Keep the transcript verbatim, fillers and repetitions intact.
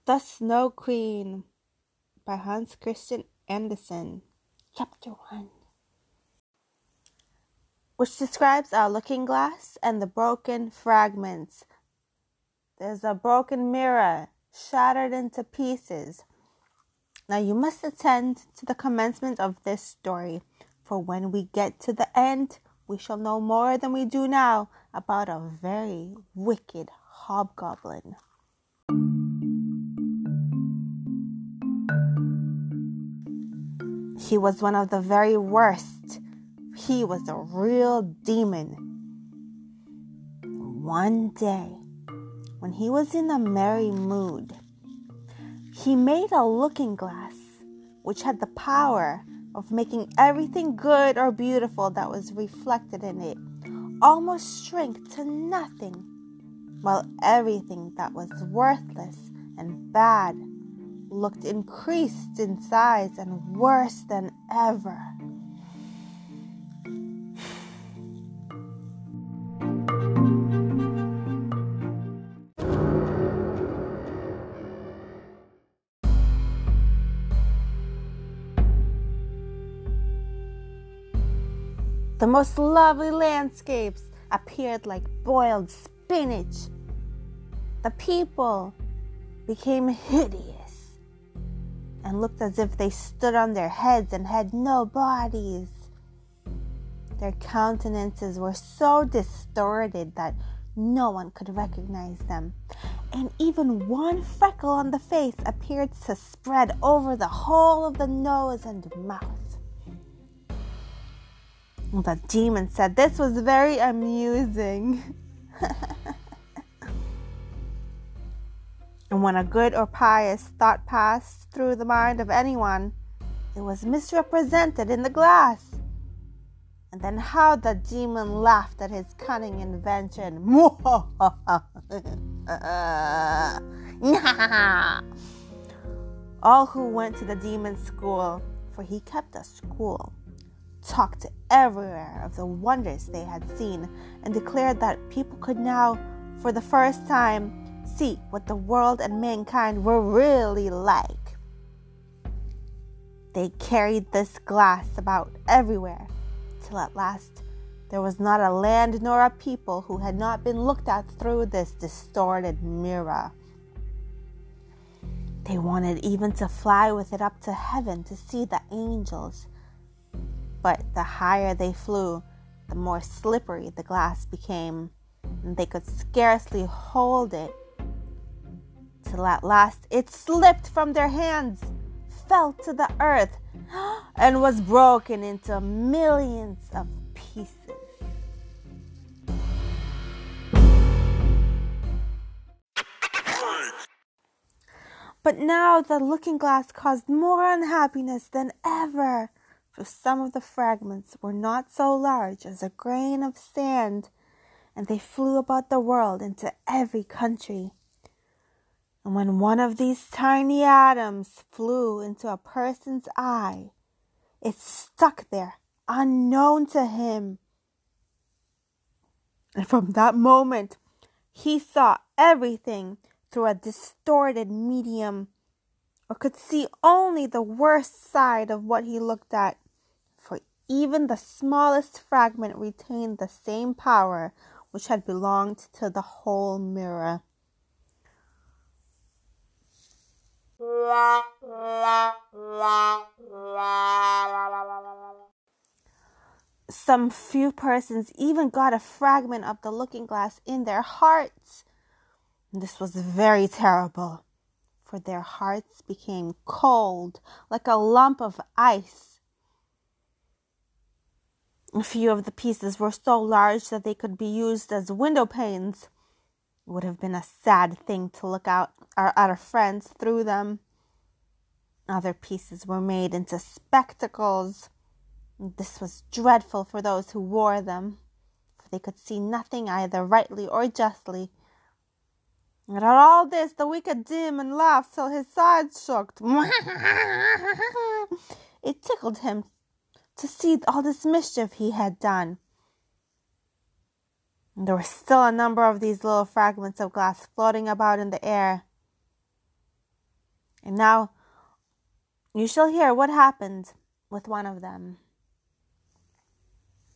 The Snow Queen by Hans Christian Andersen, Chapter one, which describes our looking glass and the broken fragments. There's a broken mirror, shattered into pieces. Now you must attend to the commencement of this story, for when we get to the end, we shall know more than we do now about a very wicked hobgoblin. He was one of the very worst. He was a real demon. One day, when he was in a merry mood, he made a looking glass which had the power of making everything good or beautiful that was reflected in it almost shrink to nothing, while everything that was worthless and bad looked increased in size and worse than ever. The most lovely landscapes appeared like boiled spinach. The people became hideous and looked as if they stood on their heads and had no bodies. Their countenances were so distorted that no one could recognize them, and even one freckle on the face appeared to spread over the whole of the nose and mouth. The demon said this was very amusing. And when a good or pious thought passed through the mind of anyone, it was misrepresented in the glass. And then how the demon laughed at his cunning invention. All who went to the demon's school, for he kept a school, talked everywhere of the wonders they had seen and declared that people could now, for the first time, see what the world and mankind were really like. They carried this glass about everywhere, till at last there was not a land nor a people who had not been looked at through this distorted mirror. They wanted even to fly with it up to heaven to see the angels. But the higher they flew, the more slippery the glass became, and they could scarcely hold it, till at last it slipped from their hands, fell to the earth, and was broken into millions of pieces. But now the looking glass caused more unhappiness than ever, for some of the fragments were not so large as a grain of sand, and they flew about the world into every country. And when one of these tiny atoms flew into a person's eye, it stuck there, unknown to him. And from that moment, he saw everything through a distorted medium, or could see only the worst side of what he looked at, for even the smallest fragment retained the same power which had belonged to the whole mirror. Some few persons even got a fragment of the looking glass in their hearts. This was very terrible, for their hearts became cold like a lump of ice. A few of the pieces were so large that they could be used as window panes. It would have been a sad thing to look out at our friends through them. Other pieces were made into spectacles. This was dreadful for those who wore them, for they could see nothing either rightly or justly. And at all this, the wicked demon laughed till his sides shook. It tickled him to see all this mischief he had done. And there were still a number of these little fragments of glass floating about in the air. And now you shall hear what happened with one of them.